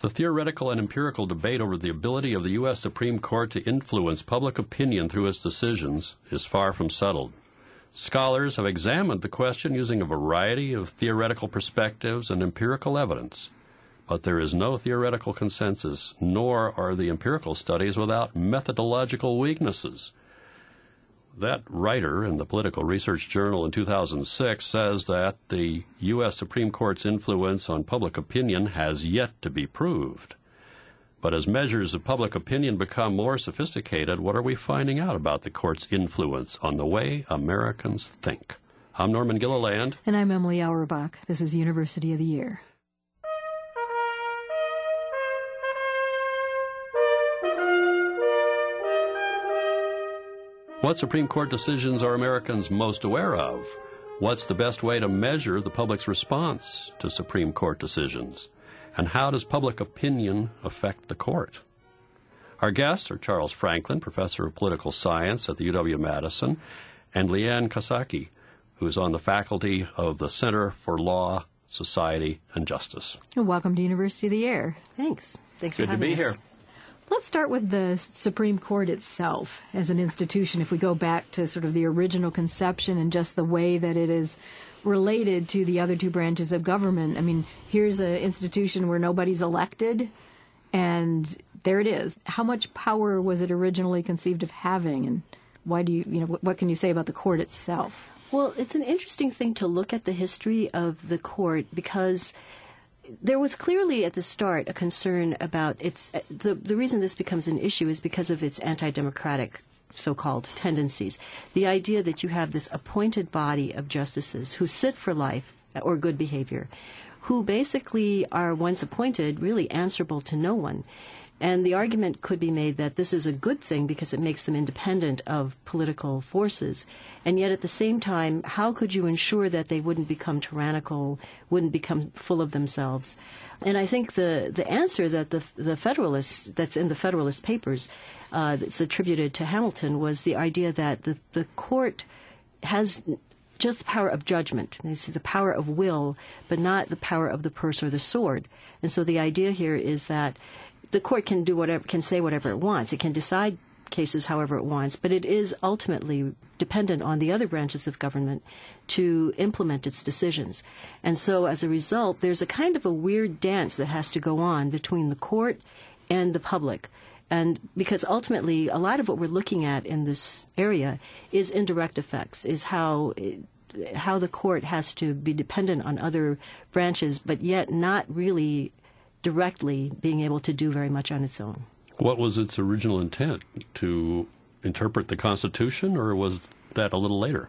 The theoretical and empirical debate over the ability of the U.S. Supreme Court to influence public opinion through its decisions is far from settled. Scholars have examined the question using a variety of theoretical perspectives and empirical evidence, but there is no theoretical consensus, nor are the empirical studies without methodological weaknesses. That writer in the Political Research Journal in 2006 says that the U.S. Supreme Court's influence on public opinion has yet to be proved. But as measures of public opinion become more sophisticated, what are we finding out about the Court's influence on the way Americans think? I'm Norman Gilliland. And I'm Emily Auerbach. This is University of the Year. What Supreme Court decisions are Americans most aware of? What's the best way to measure the public's response to Supreme Court decisions? And how does public opinion affect the court? Our guests are Charles Franklin, professor of political science at the UW-Madison, and Leanne Kosaki, who is on the faculty of the Center for Law, Society, and Justice. Welcome to University of the Year. Thanks. Thanks Good for having us. to be here. Let's start with the Supreme Court itself as an institution, if we go back to sort of the original conception and just the way that it is related to the other two branches of government. I mean, here's an institution where nobody's elected, and there it is. How much power was it originally conceived of having, and why do what can you say about the court itself? Well, it's an interesting thing to look at the history of the court because there was clearly at the start a concern about the reason this becomes an issue is because of its anti-democratic so-called tendencies. The idea that you have this appointed body of justices who sit for life or good behavior, who basically are, once appointed, really answerable to no one. And the argument could be made that this is a good thing because it makes them independent of political forces. And yet at the same time, how could you ensure that they wouldn't become tyrannical, wouldn't become full of themselves? And I think the answer that the Federalists, that's in the Federalist Papers, that's attributed to Hamilton, was the idea that the court has just the power of judgment. They see the power of will, but not the power of the purse or the sword. And so the idea here is that the court can do whatever, can say whatever it wants. It can decide cases however it wants, but it is ultimately dependent on the other branches of government to implement its decisions. And so as a result, there's a kind of a weird dance that has to go on between the court and the public. And because ultimately a lot of what we're looking at in this area is indirect effects, is how the court has to be dependent on other branches, but yet not really directly being able to do very much on its own. What was its original intent? To interpret the Constitution, or was that a little later?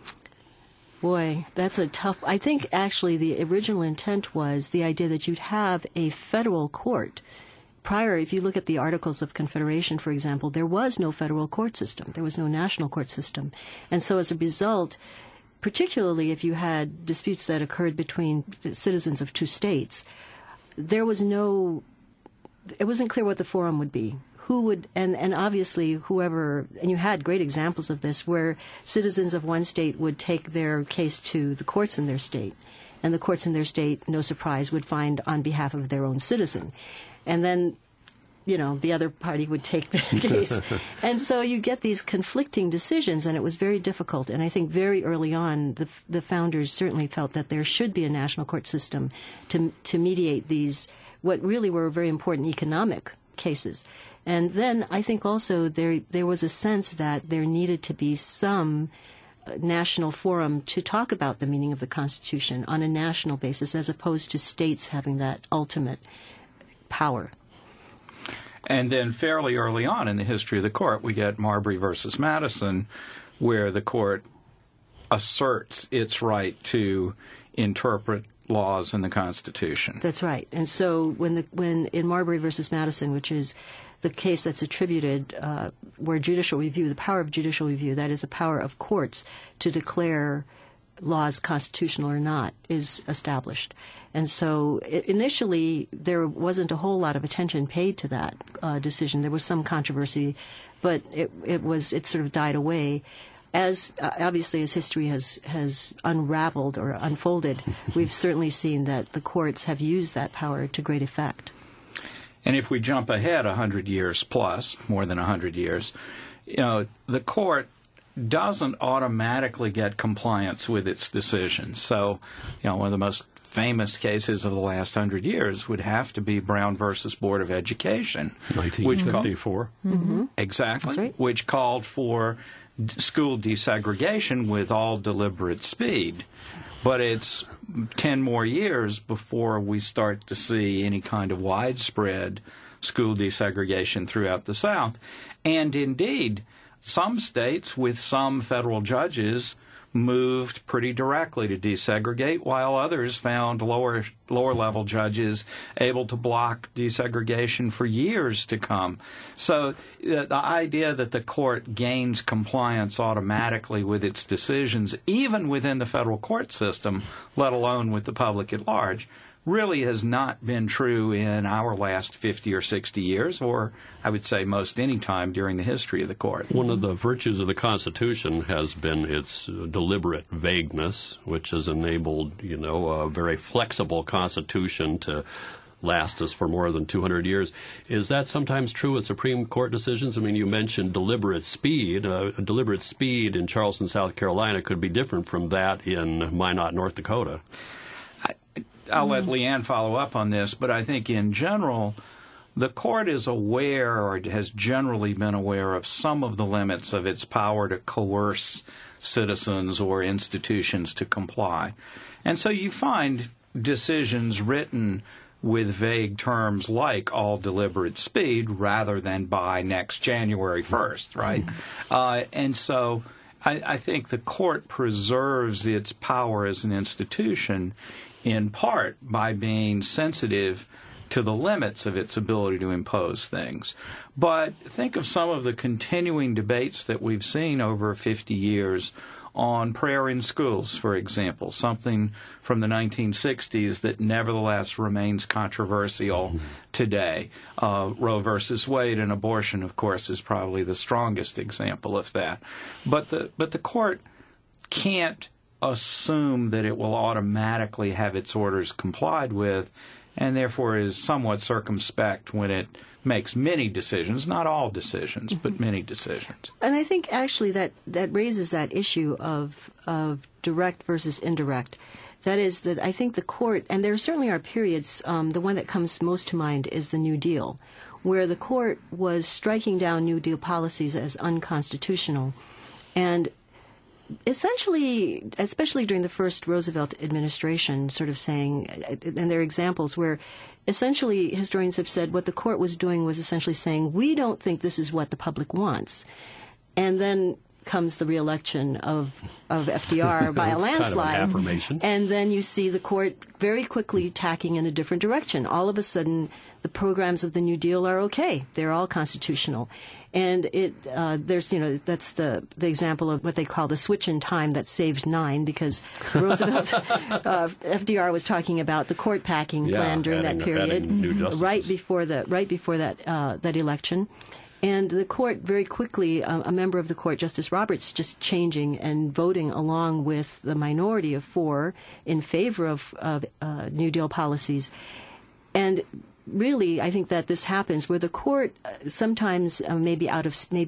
Boy, that's a tough... I think actually the original intent was the idea that you'd have a federal court. Prior, if you look at the Articles of Confederation, for example, there was no federal court system. There was no national court system. And so as a result, particularly if you had disputes that occurred between citizens of two states, it wasn't clear what the forum would be. Who would, and obviously whoever, and you had great examples of this, where citizens of one state would take their case to the courts in their state, and the courts in their state, no surprise, would find on behalf of their own citizen. And then, the other party would take the case. And so you get these conflicting decisions, and it was very difficult. And I think very early on, the founders certainly felt that there should be a national court system to mediate these, what really were very important economic cases. And then I think also there was a sense that there needed to be some national forum to talk about the meaning of the Constitution on a national basis, as opposed to states having that ultimate power. And then fairly early on in the history of the court, we get Marbury versus Madison, where the court asserts its right to interpret laws in the Constitution. That's right. And so when in Marbury versus Madison, which is the case that's attributed where judicial review, the power of judicial review, that is the power of courts to declare laws constitutional or not, is established. And so initially there wasn't a whole lot of attention paid to that decision. There was some controversy, but it sort of died away. As obviously as history has unraveled or unfolded, we've certainly seen that the courts have used that power to great effect. And if we jump ahead 100 years plus, more than 100 years, the court doesn't automatically get compliance with its decisions. So, one of the most famous cases of the last 100 years would have to be Brown versus Board of Education. 1954. Exactly. That's right. Which called for school desegregation with all deliberate speed. But it's 10 more years before we start to see any kind of widespread school desegregation throughout the South. And indeed, some states with some federal judges moved pretty directly to desegregate, while others found lower level judges able to block desegregation for years to come. So the idea that the court gains compliance automatically with its decisions, even within the federal court system, let alone with the public at large, really has not been true in our last 50 or 60 years, or I would say most any time during the history of the court. One of the virtues of the Constitution has been its deliberate vagueness, which has enabled, a very flexible Constitution to last us for more than 200 years. Is that sometimes true with Supreme Court decisions? I mean, you mentioned deliberate speed. Deliberate speed in Charleston, South Carolina could be different from that in Minot, North Dakota. I'll let Leanne follow up on this, but I think in general, the court is aware, or has generally been aware, of some of the limits of its power to coerce citizens or institutions to comply. And so you find decisions written with vague terms like all deliberate speed rather than by next January 1st, right? And so I think the court preserves its power as an institution in part by being sensitive to the limits of its ability to impose things. But think of some of the continuing debates that we've seen over 50 years on prayer in schools, for example, something from the 1960s that nevertheless remains controversial today. Roe versus Wade and abortion, of course, is probably the strongest example of that. But the court can't assume that it will automatically have its orders complied with, and therefore is somewhat circumspect when it makes many decisions, not all decisions, but many decisions. And I think actually that raises that issue of direct versus indirect. That is that I think the court, and there certainly are periods, the one that comes most to mind is the New Deal, where the court was striking down New Deal policies as unconstitutional. And essentially, especially during the first Roosevelt administration, sort of saying, and there are examples where essentially historians have said what the court was doing was essentially saying, we don't think this is what the public wants. And then comes the re-election of FDR by a landslide. Kind of an affirmation. And then you see the court very quickly tacking in a different direction. All of a sudden, the programs of the New Deal are okay. They're all constitutional. And there's, that's the example of what they call the switch in time that saved 9, because Roosevelt, FDR was talking about the court packing plan during that period, right before that election. And the court very quickly, a member of the court, Justice Roberts, just changing and voting along with the minority of 4 in favor of New Deal policies. And really, I think that this happens where the court sometimes maybe out of step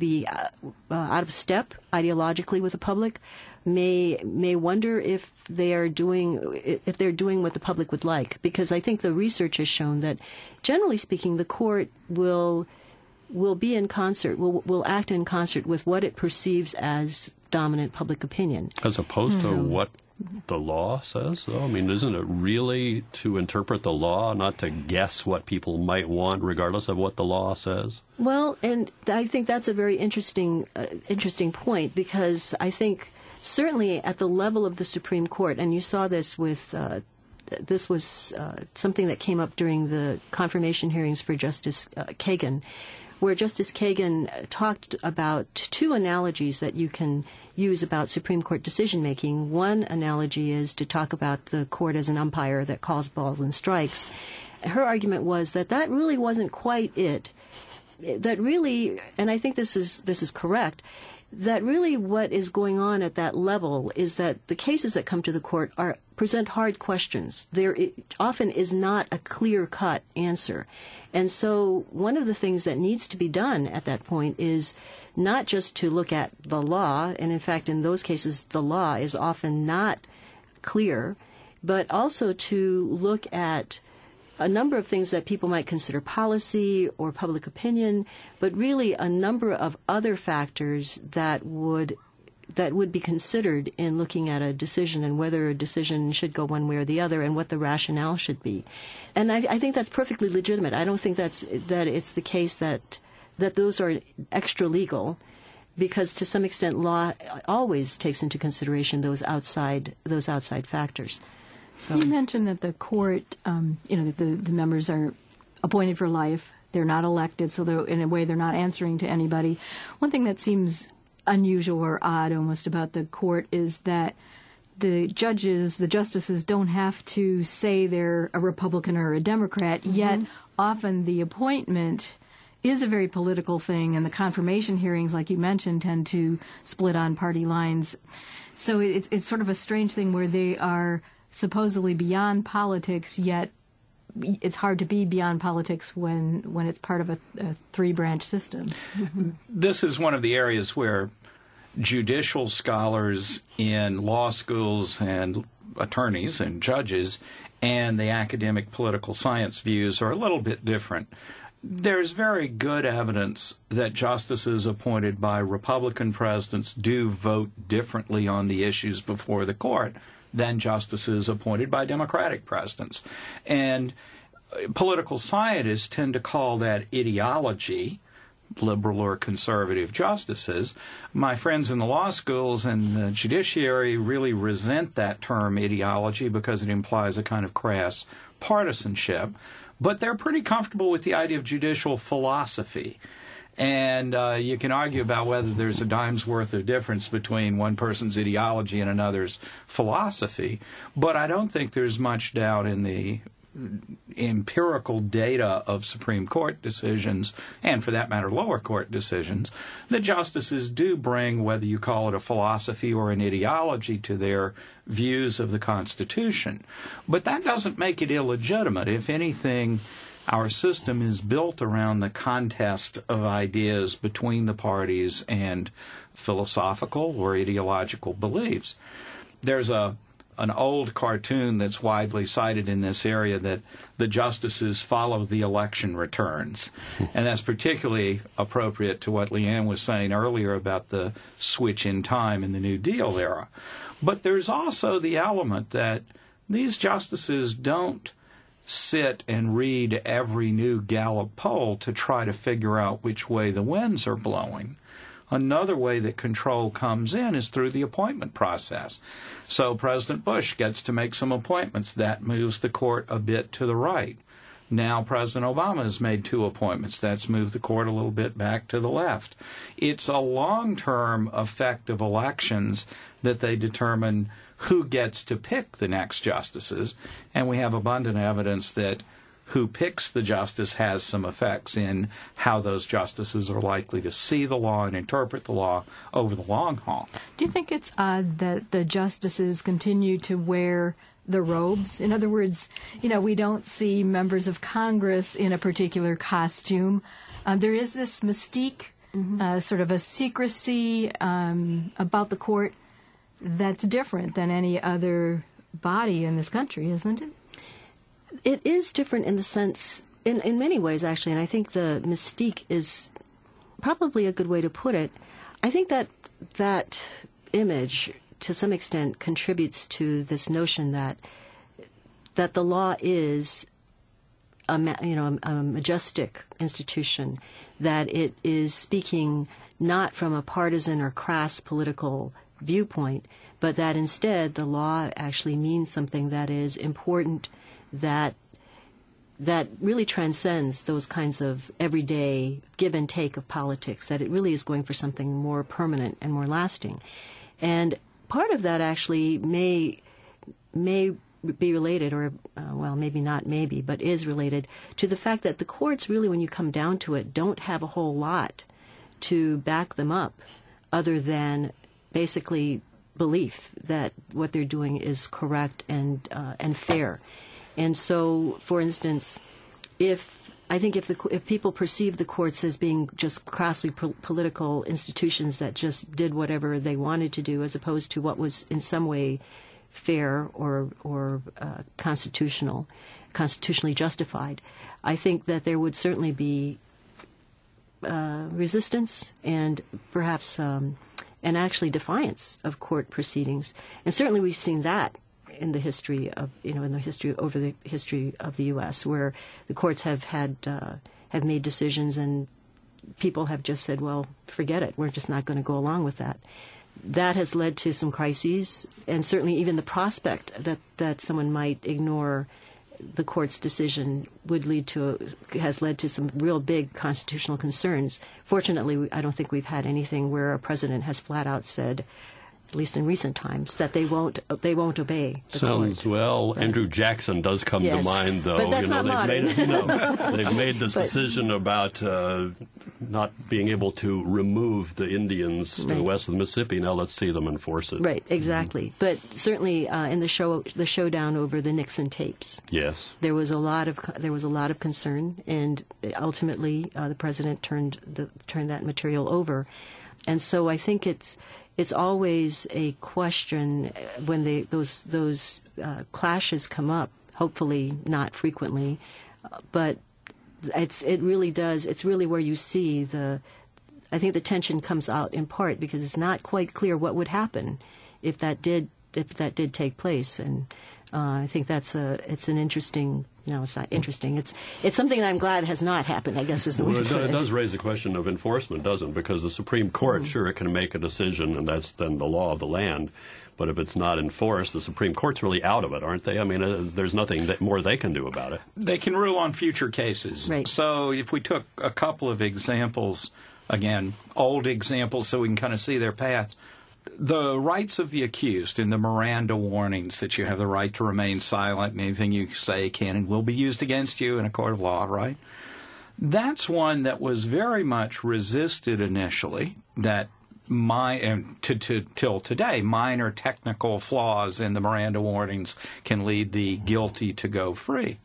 ideologically with the public, may wonder if they're doing what the public would like. Because I think the research has shown that, generally speaking, the court will be in concert, will act in concert with what it perceives as dominant public opinion. As opposed to what the law says, though? I mean, isn't it really to interpret the law, not to guess what people might want, regardless of what the law says? Well, and I think that's a very interesting point, because I think certainly at the level of the Supreme Court, and you saw this with this was something that came up during the confirmation hearings for Justice Kagan, where Justice Kagan talked about 2 analogies that you can use about Supreme Court decision-making. One analogy is to talk about the court as an umpire that calls balls and strikes. Her argument was that really wasn't quite it. That really, and I think this is correct, that really what is going on at that level is that the cases that come to the court present hard questions. There often is not a clear-cut answer. And so one of the things that needs to be done at that point is not just to look at the law, and in fact in those cases the law is often not clear, but also to look at a number of things that people might consider policy or public opinion, but really a number of other factors that would be considered in looking at a decision and whether a decision should go one way or the other and what the rationale should be. And I think that's perfectly legitimate. I don't think that it's the case that those are extra legal, because to some extent law always takes into consideration those outside factors. So you mentioned that the court, that the members are appointed for life. They're not elected, so in a way they're not answering to anybody. One thing that seems unusual or odd almost about the court is that the justices don't have to say they're a Republican or a Democrat, yet often the appointment is a very political thing, and the confirmation hearings, like you mentioned, tend to split on party lines. So it's sort of a strange thing where they are supposedly beyond politics, yet it's hard to be beyond politics when it's part of a three-branch system. This is one of the areas where judicial scholars in law schools and attorneys and judges and the academic political science views are a little bit different. There's very good evidence that justices appointed by Republican presidents do vote differently on the issues before the court than justices appointed by Democratic presidents. And political scientists tend to call that ideology, liberal or conservative justices. My friends in the law schools and the judiciary really resent that term ideology because it implies a kind of crass partisanship. But they're pretty comfortable with the idea of judicial philosophy. And you can argue about whether there's a dime's worth of difference between one person's ideology and another's philosophy. But I don't think there's much doubt in the empirical data of Supreme Court decisions, and for that matter lower court decisions, that justices do bring, whether you call it a philosophy or an ideology, to their views of the Constitution. But that doesn't make it illegitimate. If anything, our system is built around the contest of ideas between the parties and philosophical or ideological beliefs. There's an old cartoon that's widely cited in this area that the justices follow the election returns. And that's particularly appropriate to what Leanne was saying earlier about the switch in time in the New Deal era. But there's also the element that these justices don't sit and read every new Gallup poll to try to figure out which way the winds are blowing. Another way that control comes in is through the appointment process. So President Bush gets to make some appointments. That moves the court a bit to the right. Now President Obama has made 2 appointments. That's moved the court a little bit back to the left. It's a long-term effect of elections that they determine who gets to pick the next justices, and we have abundant evidence that who picks the justice has some effects in how those justices are likely to see the law and interpret the law over the long haul. Do you think it's odd that the justices continue to wear the robes? In other words, we don't see members of Congress in a particular costume. There is this mystique, sort of a secrecy about the court that's different than any other body in this country, isn't it? It is different in the sense, in many ways actually, and I think the mystique is probably a good way to put it. I think that image, to some extent, contributes to this notion that the law is a majestic institution, that it is speaking not from a partisan or crass political viewpoint, but that instead the law actually means something that is important, that really transcends those kinds of everyday give and take of politics, that it really is going for something more permanent and more lasting. And part of that actually may be related, or maybe not maybe, but is related to the fact that the courts really, when you come down to it, don't have a whole lot to back them up other than basically belief that what they're doing is correct and fair. And so, for instance, if people perceive the courts as being just crassly political institutions that just did whatever they wanted to do, as opposed to what was in some way fair or constitutionally justified, I think that there would certainly be resistance and perhaps and actually defiance of court proceedings. And certainly we've seen that in the history of the history of the U.S., where the courts have made decisions and people have just said, well, forget it, we're just not going to go along with that. That has led to some crises, and certainly even the prospect that someone might ignore the court's decision has led to some real big constitutional concerns. Fortunately, I don't think we've had anything where a president has flat out said, at least in recent times, that they won't obey the Sounds court. well. But Andrew Jackson does come to mind, though. But that's not modern. They've made this decision about not being able to remove the Indians to the west of the Mississippi. Now let's see them enforce it. Right, exactly. But certainly in the showdown over the Nixon tapes, yes, there was a lot of concern, and ultimately the president turned that material over. And so I think it's always a question when those clashes come up. Hopefully not frequently, but it really does. It's really where you see I think the tension comes out in part because it's not quite clear what would happen if that did take place. And I think it's an interesting. No, it's not interesting. It's something that I'm glad has not happened, I guess is the way to put it. It does raise the question of enforcement, doesn't it? Because the Supreme Court, sure, it can make a decision, and that's then the law of the land. But if it's not enforced, the Supreme Court's really out of it, aren't they? I mean, there's nothing more they can do about it. They can rule on future cases. Right. So if we took a couple of examples, again, old examples so we can kind of see their path. The rights of the accused in the Miranda warnings that you have the right to remain silent and anything you say can and will be used against you in a court of law, right? That's one that was very much resisted initially, that till today, minor technical flaws in the Miranda warnings can lead the guilty to go free.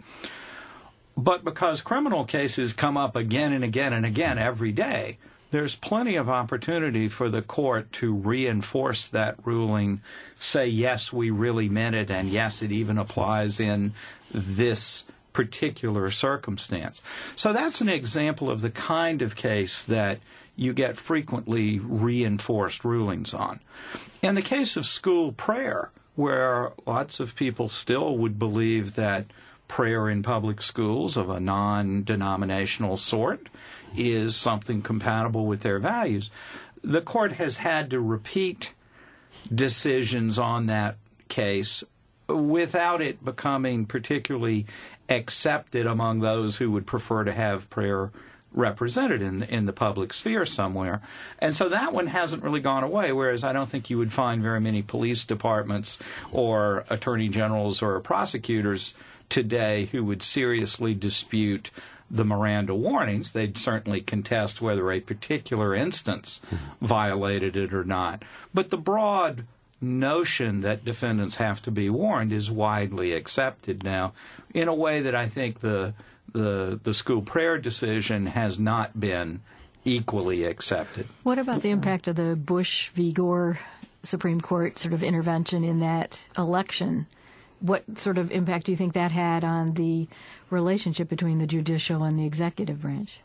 But because criminal cases come up again and again and again every day, there's plenty of opportunity for the court to reinforce that ruling, say, yes, we really meant it, and yes, it even applies in this particular circumstance. So that's an example of the kind of case that you get frequently reinforced rulings on. In the case of school prayer, where lots of people still would believe that prayer in public schools of a non-denominational sort is something compatible with their values, the court has had to repeat decisions on that case without it becoming particularly accepted among those who would prefer to have prayer represented in the public sphere somewhere. And so that one hasn't really gone away, whereas I don't think you would find very many police departments or attorney generals or prosecutors today who would seriously dispute the Miranda warnings. They'd certainly contest whether a particular instance violated it or not. But the broad notion that defendants have to be warned is widely accepted now in a way that I think the school prayer decision has not been equally accepted. What about the impact of the Bush v. Gore Supreme Court sort of intervention in that election? What sort of impact do you think that had on the relationship between the judicial and the executive branch?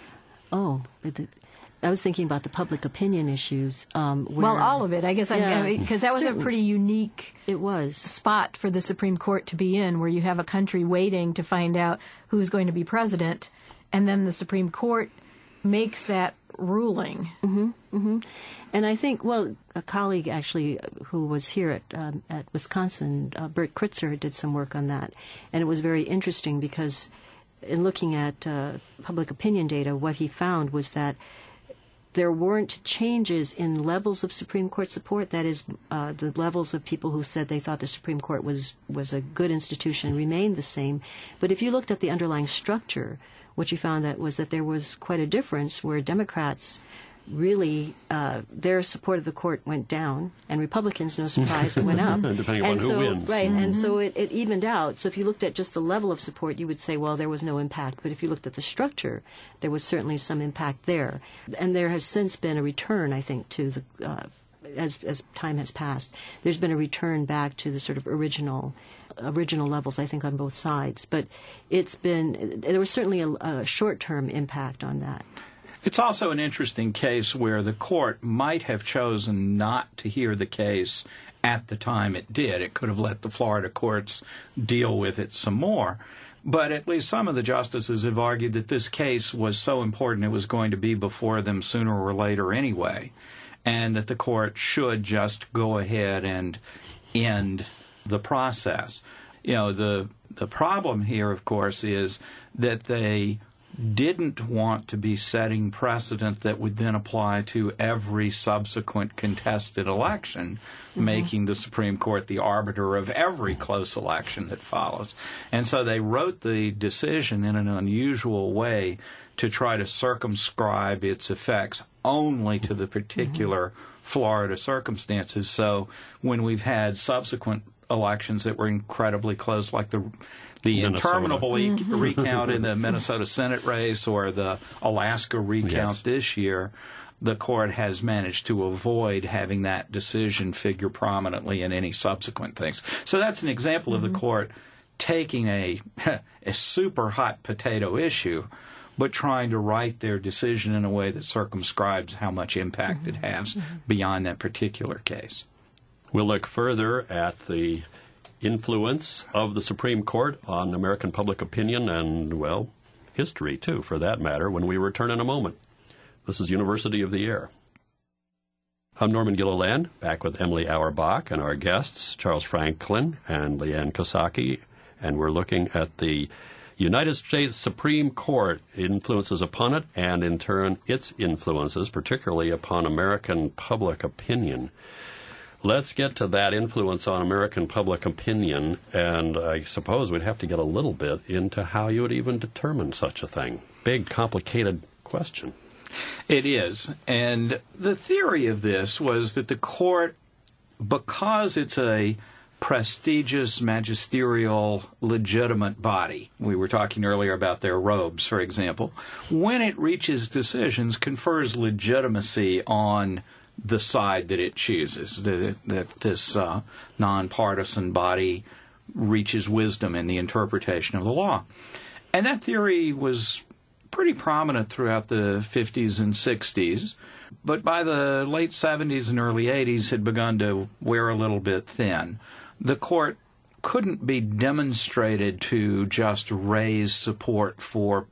Oh, I was thinking about the public opinion issues. Well, all of it, I guess, because that was a pretty unique spot for the Supreme Court to be in, where you have a country waiting to find out who's going to be president, and then the Supreme Court makes that ruling. Mm-hmm, mm-hmm. And I think, a colleague actually who was here at Wisconsin, Bert Kritzer, did some work on that, and it was very interesting because in looking at public opinion data, what he found was that there weren't changes in levels of Supreme Court support. That is, the levels of people who said they thought the Supreme Court was a good institution remained the same. But if you looked at the underlying structure, what you found was that there was quite a difference where Democrats really their support of the court went down, and Republicans, no surprise, it went up. Depending on who wins. Right, and so it evened out. So if you looked at just the level of support, you would say, well, there was no impact. But if you looked at the structure, there was certainly some impact there. And there has since been a return, I think, to the as time has passed, there's been a return back to the sort of original levels, I think, on both sides. But there was certainly a short-term impact on that. It's also an interesting case where the court might have chosen not to hear the case at the time it did. It could have let the Florida courts deal with it some more. But at least some of the justices have argued that this case was so important it was going to be before them sooner or later anyway, and that the court should just go ahead and end the process. You know, the problem here, of course, is that they didn't want to be setting precedent that would then apply to every subsequent contested election, making the Supreme Court the arbiter of every close election that follows. And so they wrote the decision in an unusual way to try to circumscribe its effects only to the particular Florida circumstances. So when we've had subsequent elections that were incredibly close, like the interminable recount in the Minnesota Senate race or the Alaska recount this year, the court has managed to avoid having that decision figure prominently in any subsequent things. So that's an example of the court taking a super hot potato issue, but trying to write their decision in a way that circumscribes how much impact it has beyond that particular case. We'll look further at the influence of the Supreme Court on American public opinion and, well, history, too, for that matter, when we return in a moment. This is University of the Air. I'm Norman Gilliland, back with Emily Auerbach and our guests, Charles Franklin and Leanne Kosaki, and we're looking at the United States Supreme Court influences upon it and, in turn, its influences, particularly upon American public opinion. Let's get to that influence on American public opinion, and I suppose we'd have to get a little bit into how you would even determine such a thing. Big, complicated question. It is. And the theory of this was that the court, because it's a prestigious, magisterial, legitimate body. We were talking earlier about their robes, for example. When it reaches decisions, confers legitimacy on the side that it chooses, that this nonpartisan body reaches wisdom in the interpretation of the law. And that theory was pretty prominent throughout the 50s and 60s, but by the late 70s and early 80s had begun to wear a little bit thin. The court couldn't be demonstrated to just raise support for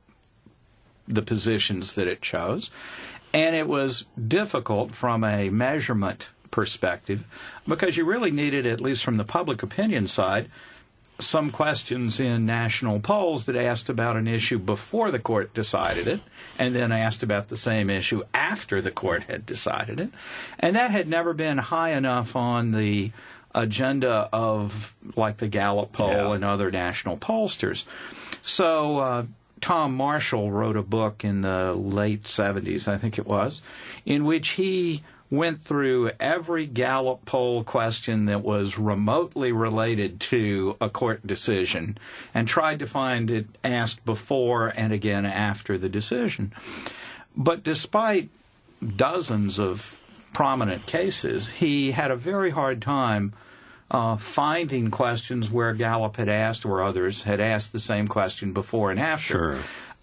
the positions that it chose, and it was difficult from a measurement perspective because you really needed, at least from the public opinion side, some questions in national polls that asked about an issue before the court decided it, and then asked about the same issue after the court had decided it. And that had never been high enough on the agenda of, like, the Gallup poll and other national pollsters. So Tom Marshall wrote a book in the late 70s, I think it was, in which he went through every Gallup poll question that was remotely related to a court decision and tried to find it asked before and again after the decision. But despite dozens of prominent cases, he had a very hard time finding questions where Gallup had asked or others had asked the same question before and after. Sure.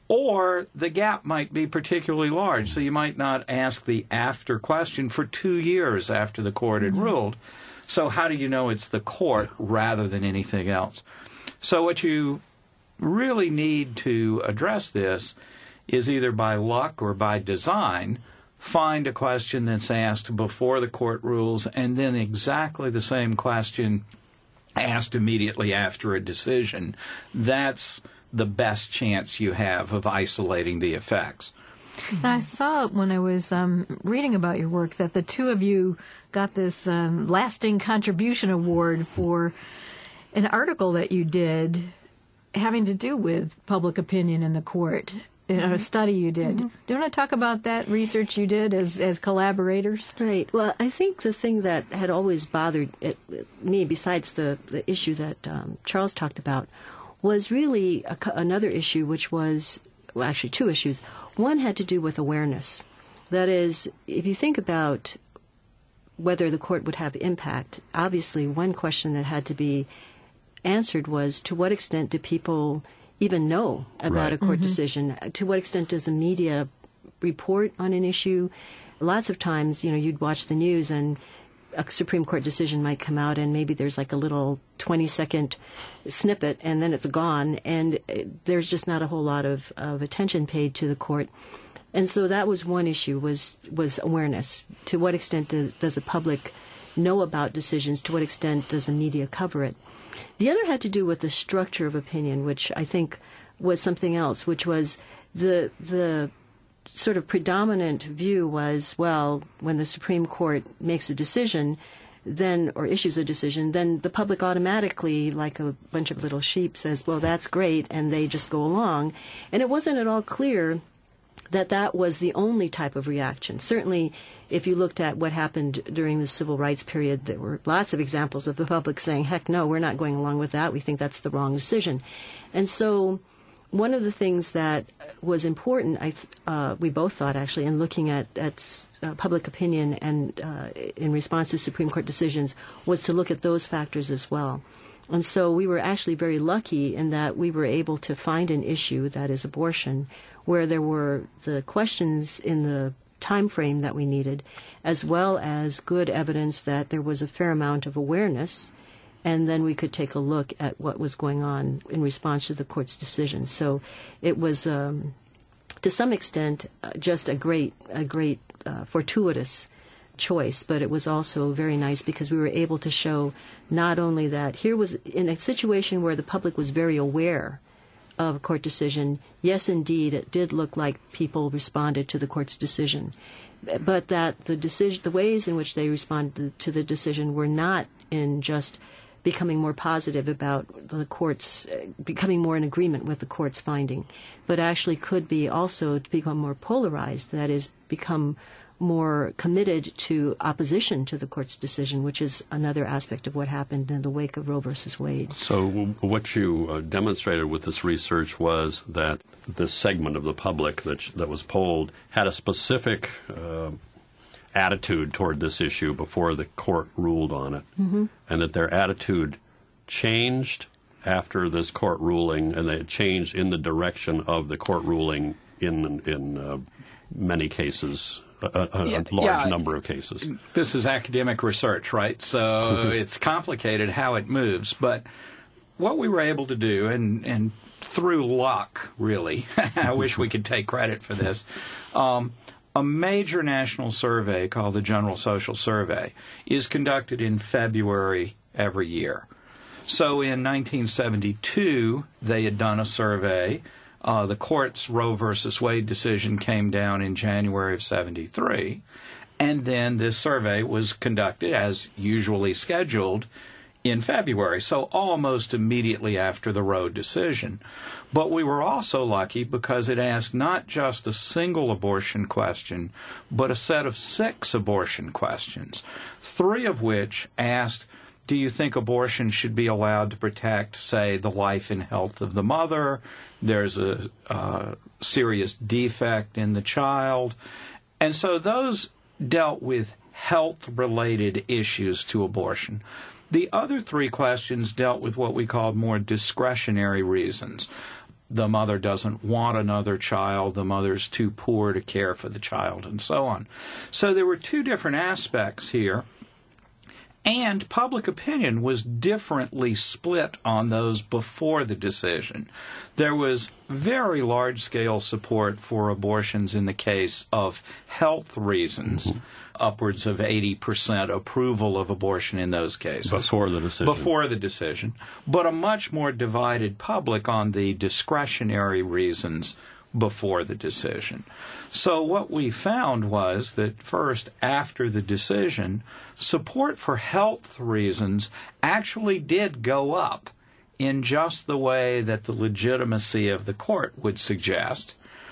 Or the gap might be particularly large, so you might not ask the after question for 2 years after the court had ruled. So how do you know it's the court rather than anything else? So what you really need to address this is either by luck or by design, find a question that's asked before the court rules and then exactly the same question asked immediately after a decision. That's the best chance you have of isolating the effects. I saw when I was reading about your work that the two of you got this lasting contribution award for an article that you did having to do with public opinion in the court. a study you did. Do you want to talk about that research you did as collaborators? Right. Well, I think the thing that had always bothered me, besides the issue that Charles talked about, was really another issue, which was, well, actually two issues. One had to do with awareness. That is, if you think about whether the court would have impact, obviously one question that had to be answered was, to what extent do people even know about a court decision? To what extent does the media report on an issue? Lots of times, you'd watch the news and a Supreme Court decision might come out and maybe there's like a little 20-second snippet and then it's gone, and there's just not a whole lot of attention paid to the court. And so that was one issue, was awareness. To what extent does the public know about decisions? To what extent does the media cover it? The other had to do with the structure of opinion, which I think was something else, which was the sort of predominant view was, well, when the Supreme Court makes a decision, or issues a decision, then the public automatically, like a bunch of little sheep, says, well, that's great, and they just go along. And it wasn't at all clear that was the only type of reaction. Certainly, if you looked at what happened during the civil rights period, there were lots of examples of the public saying, heck no, we're not going along with that. We think that's the wrong decision. And so one of the things that was important, we both thought actually, in looking at public opinion and in response to Supreme Court decisions, was to look at those factors as well. And so we were actually very lucky in that we were able to find an issue, that is abortion, where there were the questions in the time frame that we needed, as well as good evidence that there was a fair amount of awareness, and then we could take a look at what was going on in response to the court's decision. So it was, to some extent, just a great fortuitous choice, but it was also very nice because we were able to show not only that here was in a situation where the public was very aware of a court decision, yes, indeed, it did look like people responded to the court's decision, but that the ways in which they responded to the decision were not in just becoming more positive about the court's, becoming more in agreement with the court's finding, but actually could be also to become more polarized, that is, become more committed to opposition to the court's decision, which is another aspect of what happened in the wake of Roe versus Wade. So what you demonstrated with this research was that this segment of the public that was polled had a specific attitude toward this issue before the court ruled on it, and that their attitude changed after this court ruling, and they changed in the direction of the court ruling in many cases. A large number of cases. This is academic research, right? So it's complicated how it moves. But what we were able to do, and through luck, really, I wish we could take credit for this, a major national survey called the General Social Survey is conducted in February every year. So in 1972, they had done a survey. The court's Roe versus Wade decision came down in January of 73, and then this survey was conducted, as usually scheduled, in February, so almost immediately after the Roe decision. But we were also lucky because it asked not just a single abortion question, but a set of 6 abortion questions, 3 of which asked, do you think abortion should be allowed to protect, say, the life and health of the mother? There's a serious defect in the child. And so those dealt with health-related issues to abortion. The other 3 questions dealt with what we called more discretionary reasons. The mother doesn't want another child, the mother's too poor to care for the child, and so on. So there were 2 different aspects here. And public opinion was differently split on those before the decision. There was very large-scale support for abortions in the case of health reasons, upwards of 80% approval of abortion in those cases. Before the decision. Before the decision. But a much more divided public on the discretionary reasons before the decision. So what we found was that first, after the decision, support for health reasons actually did go up in just the way that the legitimacy of the court would suggest.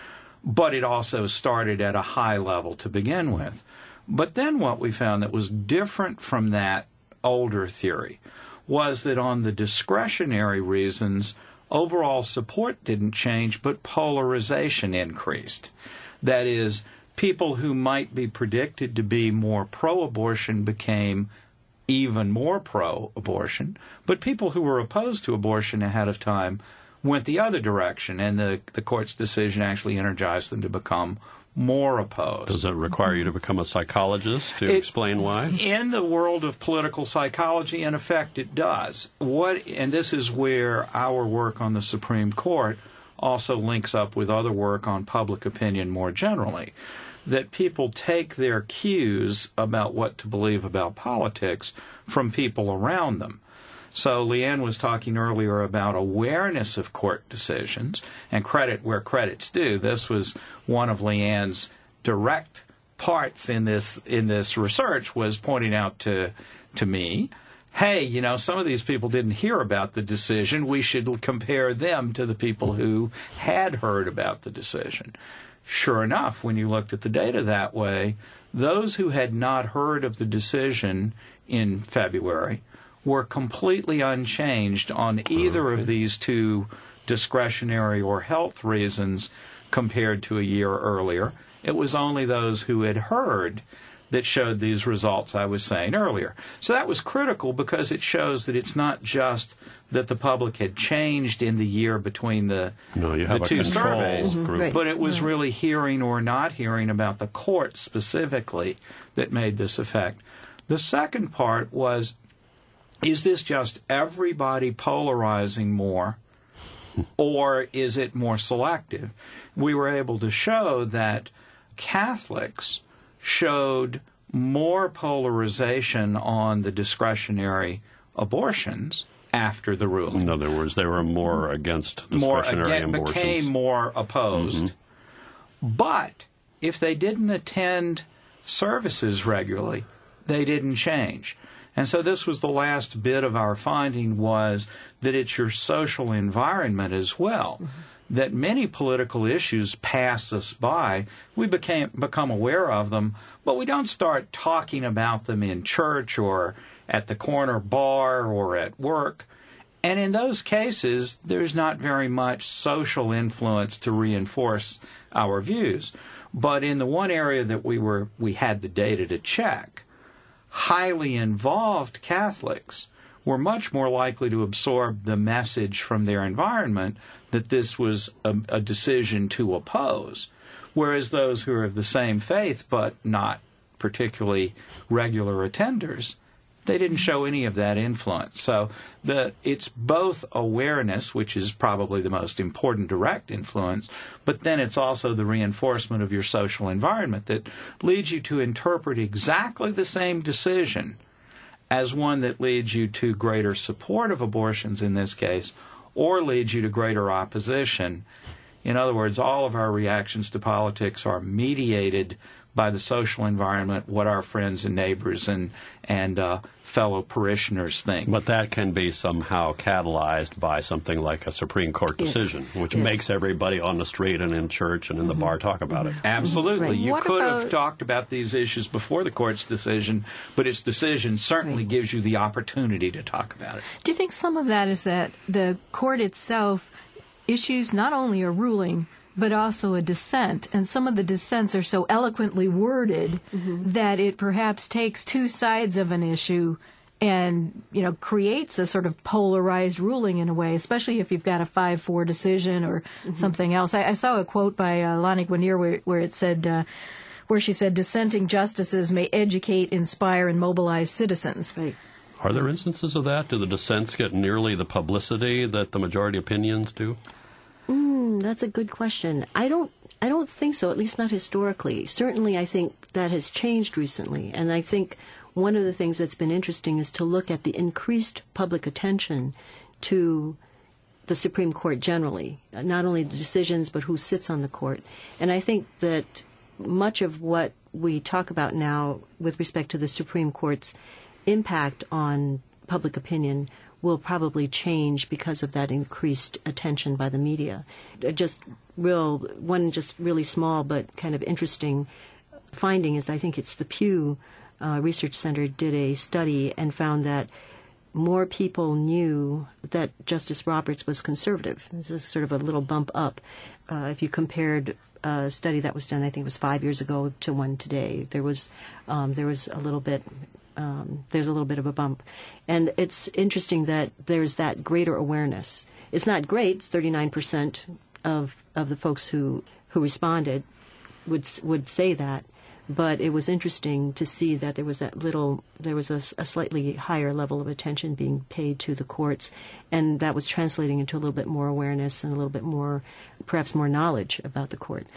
but it also started at a high level to begin with. But then what we found that was different from that older theory was that on the discretionary reasons, overall support didn't change, but polarization increased. That is, people who might be predicted to be more pro-abortion became even more pro-abortion, but people who were opposed to abortion ahead of time went the other direction, and the court's decision actually energized them to become more opposed. Does it require you to become a psychologist to explain why? In the world of political psychology, in effect, it does. And this is where our work on the Supreme Court also links up with other work on public opinion more generally, that people take their cues about what to believe about politics from people around them. So Leanne was talking earlier about awareness of court decisions, and credit where credit's due. This was one of Leanne's direct parts in this research, was pointing out to me, hey, some of these people didn't hear about the decision. We should compare them to the people who had heard about the decision. Sure enough, when you looked at the data that way, those who had not heard of the decision in February were completely unchanged on either of these two discretionary or health reasons compared to a year earlier. It was only those who had heard that showed these results I was saying earlier. So that was critical because it shows that it's not just that the public had changed in the year between the two surveys, group. But it was really hearing or not hearing about the court specifically that made this effect. The second part was, is this just everybody polarizing more, or is it more selective? We were able to show that Catholics showed more polarization on the discretionary abortions after the ruling. In other words, they were more against discretionary abortions. Became more opposed. But if they didn't attend services regularly, they didn't change. And so this was the last bit of our finding, was that it's your social environment as well. That many political issues pass us by. We become aware of them, but we don't start talking about them in church or at the corner bar or at work. And in those cases, there's not very much social influence to reinforce our views. But in the one area that we had the data to check, highly involved Catholics were much more likely to absorb the message from their environment that this was a decision to oppose, whereas those who are of the same faith but not particularly regular attenders, they didn't show any of that influence. So it's both awareness, which is probably the most important direct influence, but then it's also the reinforcement of your social environment that leads you to interpret exactly the same decision as one that leads you to greater support of abortions in this case, or leads you to greater opposition. In other words, all of our reactions to politics are mediated by the social environment, what our friends and neighbors and fellow parishioners think. But that can be somehow catalyzed by something like a Supreme Court decision, which makes everybody on the street and in church and in the bar talk about it. Absolutely. Right. You could have talked about these issues before the court's decision, but its decision certainly gives you the opportunity to talk about it. Do you think some of that is that the court itself issues not only a ruling, but also a dissent, and some of the dissents are so eloquently worded that it perhaps takes two sides of an issue and, creates a sort of polarized ruling in a way, especially if you've got a 5-4 decision or something else. I saw a quote by Lani Guinier where it said, where she said, dissenting justices may educate, inspire, and mobilize citizens. Right. Are there instances of that? Do the dissents get nearly the publicity that the majority opinions do? That's a good question. I don't think so, at least not historically. Certainly, I think that has changed recently. And I think one of the things that's been interesting is to look at the increased public attention to the Supreme Court generally, not only the decisions, but who sits on the court. And I think that much of what we talk about now with respect to the Supreme Court's impact on public opinion will probably change because of that increased attention by the media. One really small but kind of interesting finding is, I think it's the Pew Research Center did a study and found that more people knew that Justice Roberts was conservative. This is sort of a little bump up. If you compared a study that was done, I think it was 5 years ago, to one today, there was a little bit. There's a little bit of a bump, and it's interesting that there's that greater awareness. It's not great. 39% of the folks who responded would say that. But it was interesting to see that there was a slightly higher level of attention being paid to the courts, and that was translating into a little bit more awareness and a little bit more, perhaps more knowledge about the court.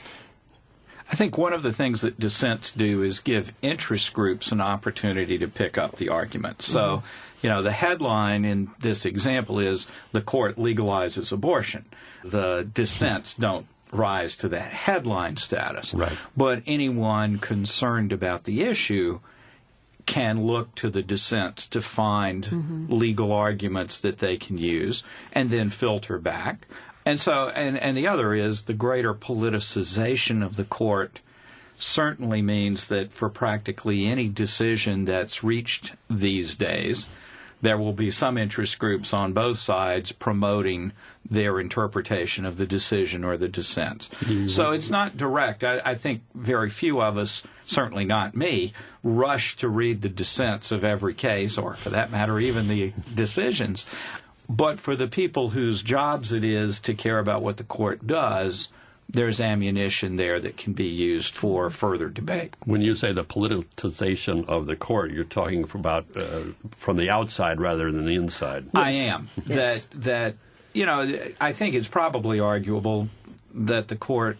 I think one of the things that dissents do is give interest groups an opportunity to pick up the argument. So, the headline in this example is, the court legalizes abortion. The dissents don't rise to the headline status. Right. But anyone concerned about the issue can look to the dissents to find legal arguments that they can use and then filter back. And so, and the other is, the greater politicization of the court certainly means that for practically any decision that's reached these days, there will be some interest groups on both sides promoting their interpretation of the decision or the dissents. So it's not direct. I think very few of us, certainly not me, rush to read the dissents of every case, or for that matter, even the decisions. But for the people whose jobs it is to care about what the court does, there's ammunition there that can be used for further debate. When you say the politicization of the court, you're talking about from the outside rather than the inside. Yes. I am. Yes. That I think it's probably arguable that the court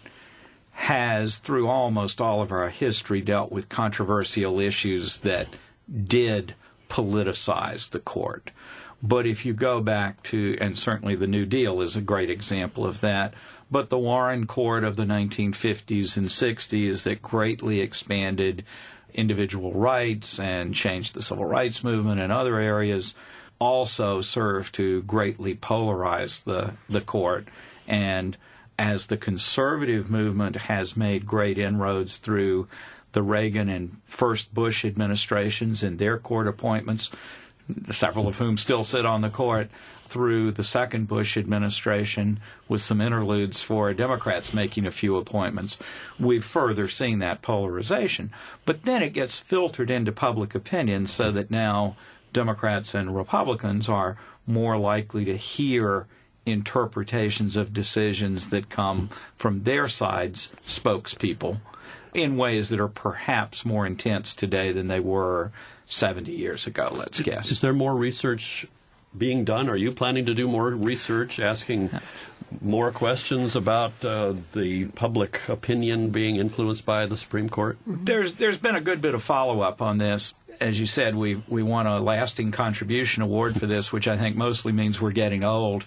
has, through almost all of our history, dealt with controversial issues that did politicize the court. But if you go back to, and certainly the New Deal is a great example of that, but the Warren Court of the 1950s and 60s that greatly expanded individual rights and changed the civil rights movement and other areas also served to greatly polarize the court. And as the conservative movement has made great inroads through the Reagan and first Bush administrations and their court appointments, several of whom still sit on the court, through the second Bush administration with some interludes for Democrats making a few appointments, we've further seen that polarization. But then it gets filtered into public opinion so that now Democrats and Republicans are more likely to hear interpretations of decisions that come from their side's spokespeople in ways that are perhaps more intense today than they were 70 years ago, let's guess. Is there more research being done? Are you planning to do more research, asking more questions about the public opinion being influenced by the Supreme Court? There's been a good bit of follow-up on this. As you said, we won a lasting contribution award for this, which I think mostly means we're getting old.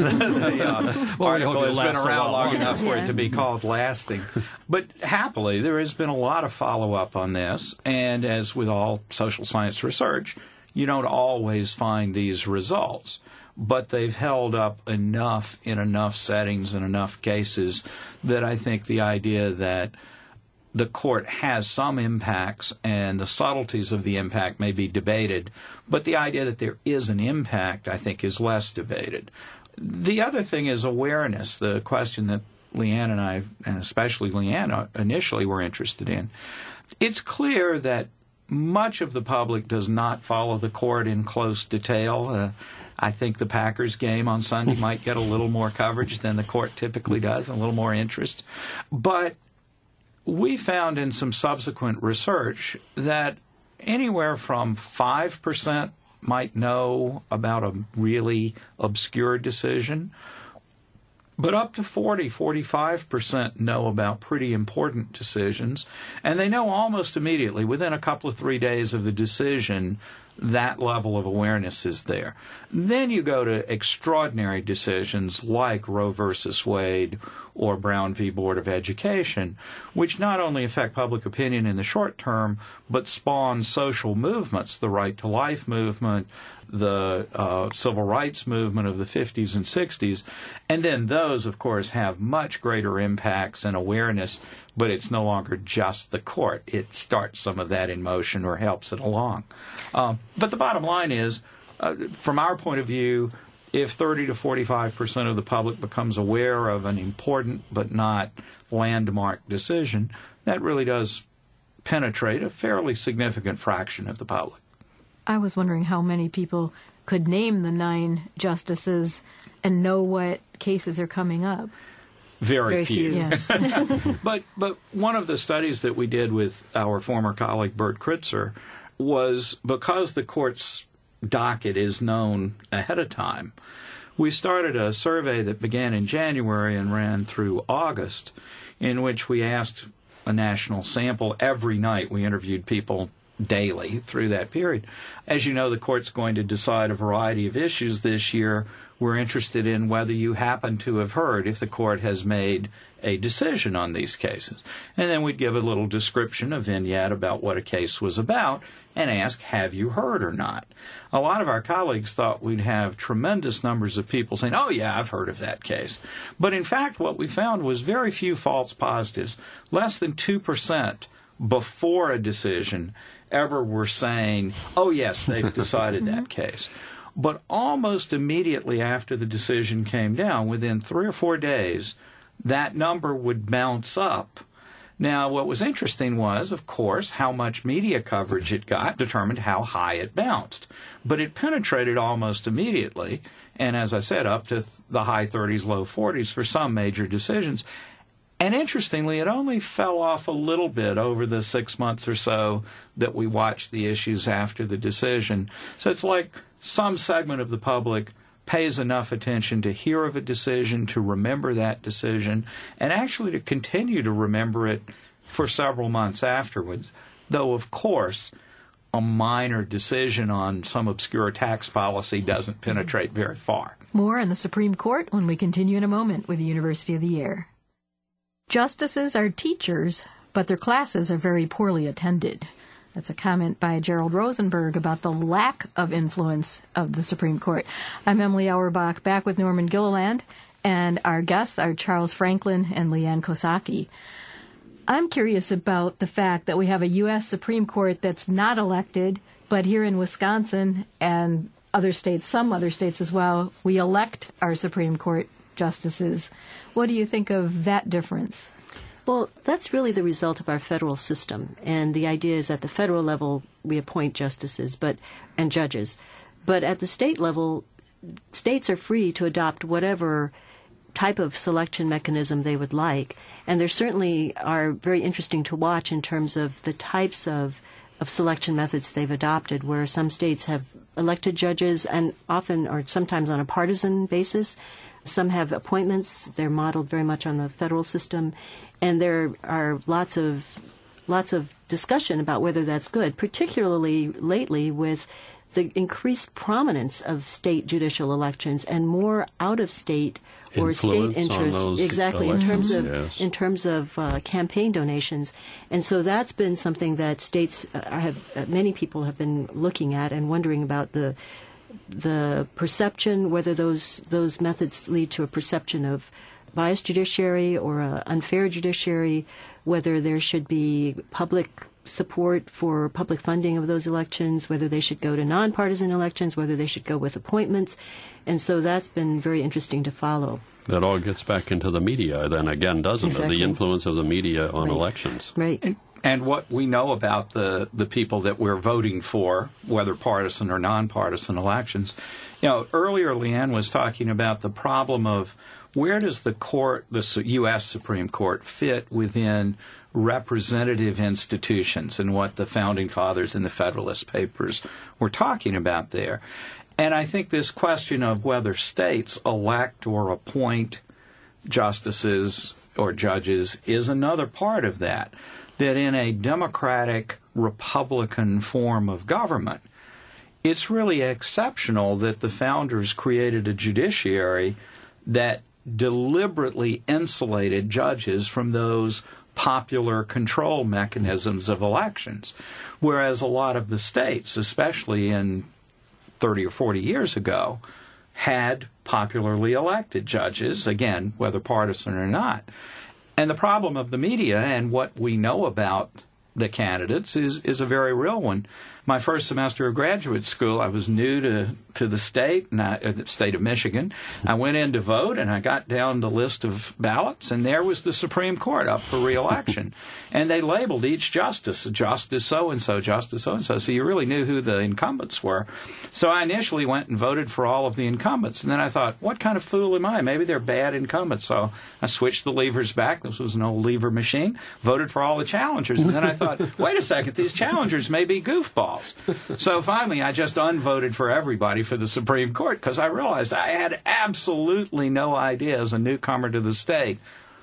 The article has been around long enough for it to be called lasting. But happily, there has been a lot of follow-up on this, and as with all social science research, you don't always find these results. But they've held up enough in enough settings and enough cases that I think the idea that the court has some impacts and the subtleties of the impact may be debated, but the idea that there is an impact, I think, is less debated. The other thing is awareness, the question that Leanne and I, and especially Leanne, initially were interested in. It's clear that much of the public does not follow the court in close detail. I think the Packers game on Sunday might get a little more coverage than the court typically does, a little more interest. But we found in some subsequent research that anywhere from 5% might know about a really obscure decision, but up to 45% know about pretty important decisions, and they know almost immediately, within a couple of 3 days of the decision, that level of awareness is there. Then you go to extraordinary decisions like Roe versus Wade or Brown v. Board of Education, which not only affect public opinion in the short term, but spawn social movements, the Right to Life movement, the civil rights movement of the 50s and 60s. And then those, of course, have much greater impacts and awareness, but it's no longer just the court. It starts some of that in motion or helps it along. But the bottom line is, from our point of view, if 30 to 45% of the public becomes aware of an important but not landmark decision, that really does penetrate a fairly significant fraction of the public. I was wondering how many people could name the 9 justices and know what cases are coming up. Very few. Yeah. But one of the studies that we did with our former colleague Bert Kritzer was, because the court's docket is known ahead of time, we started a survey that began in January and ran through August, in which we asked a national sample every night. We interviewed people daily through that period. As you know, the court's going to decide a variety of issues this year. We're interested in whether you happen to have heard if the court has made a decision on these cases. And then we'd give a little description, a vignette about what a case was about, and ask, have you heard or not? A lot of our colleagues thought we'd have tremendous numbers of people saying, oh yeah, I've heard of that case. But in fact, what we found was very few false positives. Less than 2% before a decision ever were saying, oh yes, they've decided that case. But almost immediately after the decision came down, within 3 or 4 days, that number would bounce up. Now, what was interesting was, of course, how much media coverage it got determined how high it bounced. But it penetrated almost immediately, and as I said, up to the high 30s, low 40s for some major decisions. And interestingly, it only fell off a little bit over the 6 months or so that we watched the issues after the decision. So it's like some segment of the public pays enough attention to hear of a decision, to remember that decision, and actually to continue to remember it for several months afterwards. Though, of course, a minor decision on some obscure tax policy doesn't penetrate very far. More on the Supreme Court when we continue in a moment with the University of the Year. Justices are teachers, but their classes are very poorly attended. That's a comment by Gerald Rosenberg about the lack of influence of the Supreme Court. I'm Emily Auerbach, back with Norman Gilliland, and our guests are Charles Franklin and Leanne Kosaki. I'm curious about the fact that we have a U.S. Supreme Court that's not elected, but here in Wisconsin and other states, some other states as well, we elect our Supreme Court justices. What do you think of that difference? Well, that's really the result of our federal system. And the idea is at the federal level, we appoint justices and judges. But at the state level, states are free to adopt whatever type of selection mechanism they would like. And there certainly are very interesting to watch in terms of the types of selection methods they've adopted, where some states have elected judges and often or sometimes on a partisan basis. Some have appointments. They're modeled very much on the federal system. And there are lots of discussion about whether that's good, particularly lately with the increased prominence of state judicial elections and more out-of-state or state interests, exactly, in terms of campaign donations. And so that's been something that states many people have been looking at and wondering about the perception, whether those methods lead to a perception of biased judiciary or an unfair judiciary, whether there should be public support for public funding of those elections, whether they should go to nonpartisan elections, whether they should go with appointments. And so that's been very interesting to follow. That all gets back into the media then again, doesn't Exactly. it? The influence of the media on elections. Right. And what we know about the people that we're voting for, whether partisan or nonpartisan elections, earlier Leanne was talking about the problem of where does the U.S. Supreme Court fit within representative institutions and what the Founding Fathers in the Federalist Papers were talking about there. And I think this question of whether states elect or appoint justices or judges is another part of that. That in a democratic Republican form of government, it's really exceptional that the founders created a judiciary that deliberately insulated judges from those popular control mechanisms of elections, whereas a lot of the states, especially in 30 or 40 years ago had popularly elected judges, again, whether partisan or not. And the problem of the media and what we know about the candidates is a very real one. My first semester of graduate school, I was new to the state, the state of Michigan. I went in to vote, and I got down the list of ballots, and there was the Supreme Court up for re-election. And they labeled each justice, Justice so-and-so, Justice so-and-so, so you really knew who the incumbents were. So I initially went and voted for all of the incumbents, and then I thought, what kind of fool am I? Maybe they're bad incumbents. So I switched the levers back. This was an old lever machine. Voted for all the challengers, and then I thought, wait a second, these challengers may be goofballs. So finally, I just unvoted for everybody for the Supreme Court because I realized I had absolutely no idea as a newcomer to the state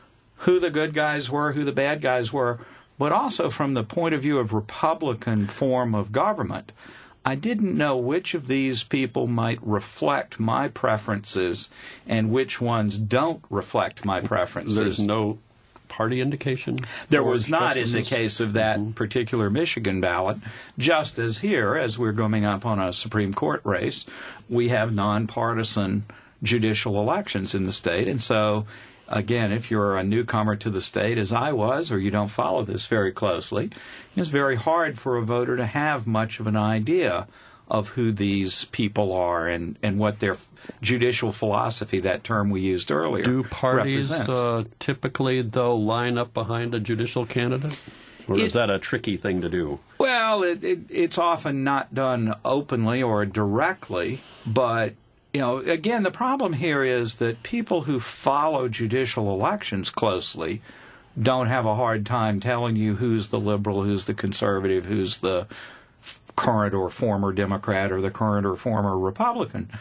who the good guys were, who the bad guys were, but also from the point of view of Republican form of government. I didn't know which of these people might reflect my preferences and which ones don't reflect my preferences. There's no party indication? There was not in the case of that particular Michigan ballot, just as here, as we're coming up on a Supreme Court race, we have nonpartisan judicial elections in the state. And so, again, if you're a newcomer to the state, as I was, or you don't follow this very closely, it's very hard for a voter to have much of an idea of who these people are and what their judicial philosophy, that term we used earlier, do parties typically, though, line up behind a judicial candidate? Or is that a tricky thing to do? Well, it's often not done openly or directly, but, you know, again, the problem here is that people who follow judicial elections closely don't have a hard time telling you who's the liberal, who's the conservative, who's the current or former Democrat or the current or former Republican.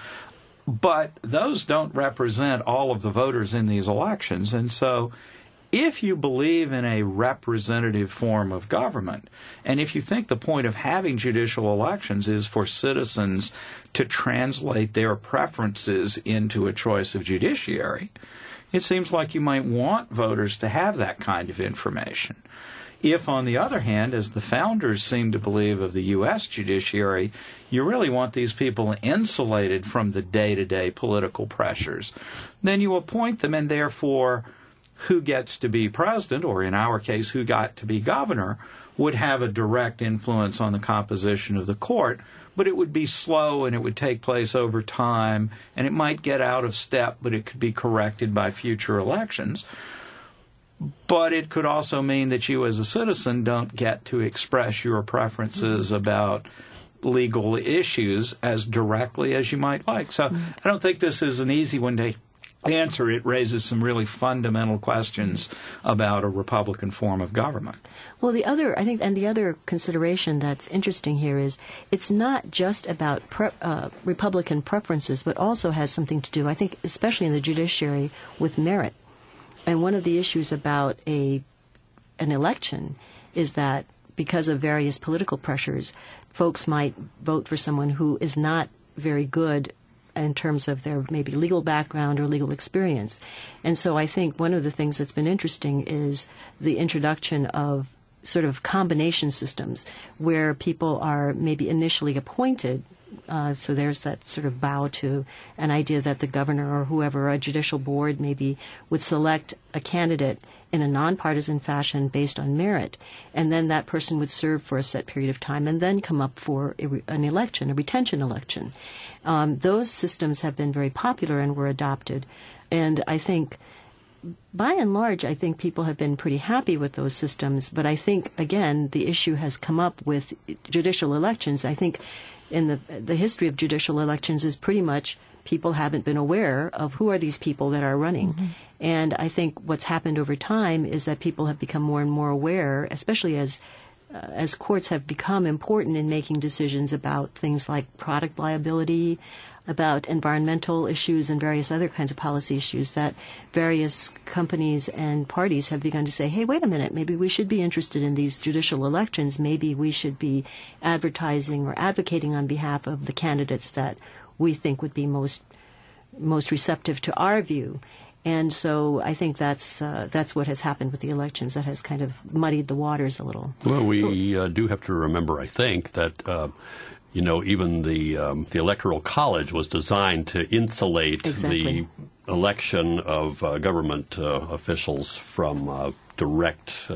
But those don't represent all of the voters in these elections. And so if you believe in a representative form of government, and if you think the point of having judicial elections is for citizens to translate their preferences into a choice of judiciary, it seems like you might want voters to have that kind of information. If, on the other hand, as the founders seem to believe of the U.S. judiciary, you really want these people insulated from the day-to-day political pressures, then you appoint them, and therefore who gets to be president, or in our case, who got to be governor, would have a direct influence on the composition of the court, but it would be slow and it would take place over time, and it might get out of step, but it could be corrected by future elections. But it could also mean that you as a citizen don't get to express your preferences about legal issues as directly as you might like. So I don't think this is an easy one to answer. It raises some really fundamental questions about a Republican form of government. Well, the other consideration that's interesting here is it's not just about Republican preferences, but also has something to do, I think, especially in the judiciary, with merit. And one of the issues about an election is that because of various political pressures, folks might vote for someone who is not very good in terms of their maybe legal background or legal experience. And so I think one of the things that's been interesting is the introduction of sort of combination systems where people are maybe initially appointed. So there's that sort of bow to an idea that the governor or whoever, a judicial board maybe, would select a candidate in a nonpartisan fashion based on merit, and then that person would serve for a set period of time and then come up for an election, a retention election. Those systems have been very popular and were adopted, and I think by and large, I think people have been pretty happy with those systems, but I think, again, the issue has come up with judicial elections. I think in the history of judicial elections is pretty much people haven't been aware of who are these people that are running. Mm-hmm. And I think what's happened over time is that people have become more and more aware, especially as courts have become important in making decisions about things like product liability, about environmental issues and various other kinds of policy issues, that various companies and parties have begun to say, hey, wait a minute, maybe we should be interested in these judicial elections. Maybe we should be advertising or advocating on behalf of the candidates that we think would be most receptive to our view. And so I think that's what has happened with the elections. That has kind of muddied the waters a little. Well, we do have to remember, I think, that even the Electoral College was designed to insulate Exactly. the election of government officials from direct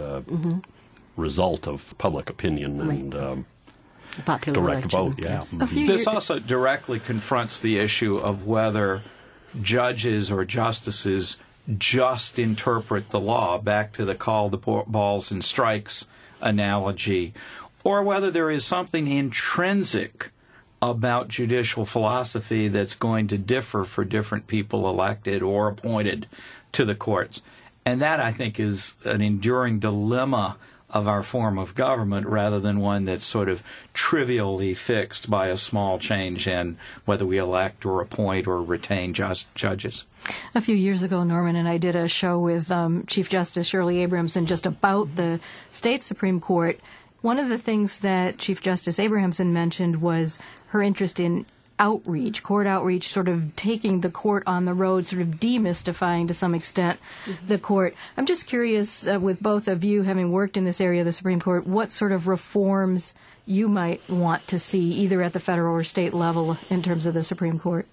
result of public opinion and Popular direct election. vote. Yeah. Yes. A few This year- also directly confronts the issue of whether judges or justices just interpret the law, back to the call the balls and strikes analogy, or whether there is something intrinsic about judicial philosophy that's going to differ for different people elected or appointed to the courts. And that, I think, is an enduring dilemma of our form of government rather than one that's sort of trivially fixed by a small change in whether we elect or appoint or retain judges. A few years ago, Norman and I did a show with Chief Justice Shirley Abrahamson just about the state Supreme Court. One of the things that Chief Justice Abrahamson mentioned was her interest in outreach, court outreach, sort of taking the court on the road, sort of demystifying to some extent the court. I'm just curious, with both of you having worked in this area of the Supreme Court, what sort of reforms you might want to see either at the federal or state level in terms of the Supreme Court.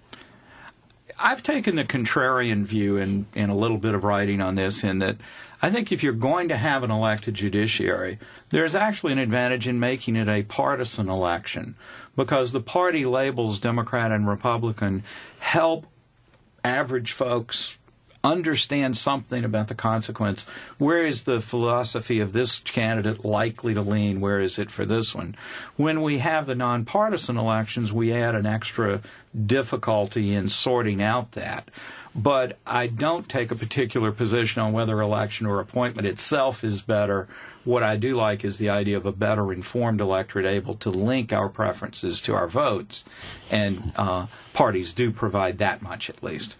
I've taken the contrarian view in a little bit of writing on this, in that I think if you're going to have an elected judiciary, there's actually an advantage in making it a partisan election, because the party labels, Democrat and Republican, help average folks understand something about the consequence. Where is the philosophy of this candidate likely to lean? Where is it for this one? When we have the nonpartisan elections, we add an extra difficulty in sorting out that. But I don't take a particular position on whether election or appointment itself is better. What I do like is the idea of a better informed electorate able to link our preferences to our votes, and parties do provide that much at least.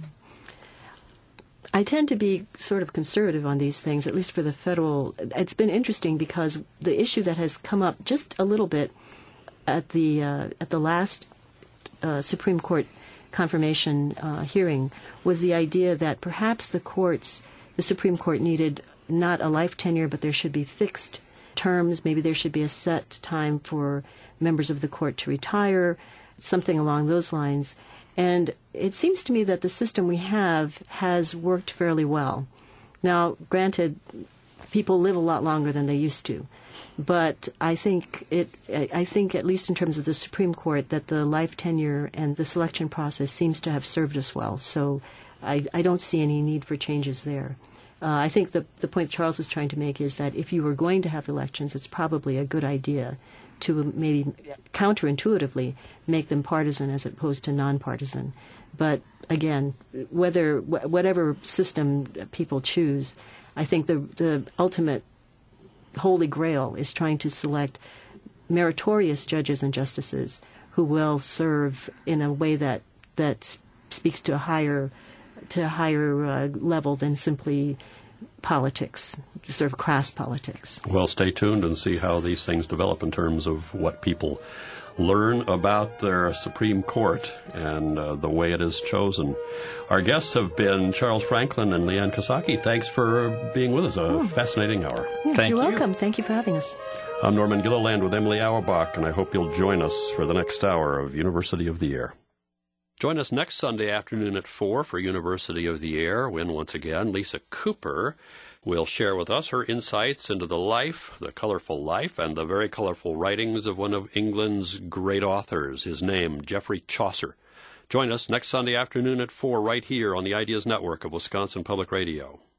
I tend to be sort of conservative on these things, at least for the federal. It's been interesting because the issue that has come up just a little bit at the last Supreme Court confirmation hearing was the idea that perhaps the Supreme Court needed not a life tenure, but there should be fixed terms. Maybe there should be a set time for members of the court to retire, something along those lines. And it seems to me that the system we have has worked fairly well. Now, granted, people live a lot longer than they used to, but I think at least in terms of the Supreme Court, that the life tenure and the selection process seems to have served us well. So I don't see any need for changes there. I think the point Charles was trying to make is that if you were going to have elections, it's probably a good idea to maybe counterintuitively make them partisan as opposed to nonpartisan. But again, whatever system people choose, I think the ultimate holy grail is trying to select meritorious judges and justices who will serve in a way that speaks to a higher level than simply politics, sort of crass politics. Well, stay tuned and see how these things develop in terms of what people learn about their Supreme Court and the way it is chosen. Our guests have been Charles Franklin and Leanne Kosaki. Thanks for being with us. A fascinating hour. Yeah, Thank you're you. welcome. Thank you for having us. I'm Norman Gilliland with Emily Auerbach, and I hope you'll join us for the next hour of University of the Air. Join us next Sunday afternoon at 4 for University of the Air, when once again Lisa Cooper will share with us her insights into the life, the colorful life, and the very colorful writings of one of England's great authors, his name, Geoffrey Chaucer. Join us next Sunday afternoon at 4 right here on the Ideas Network of Wisconsin Public Radio.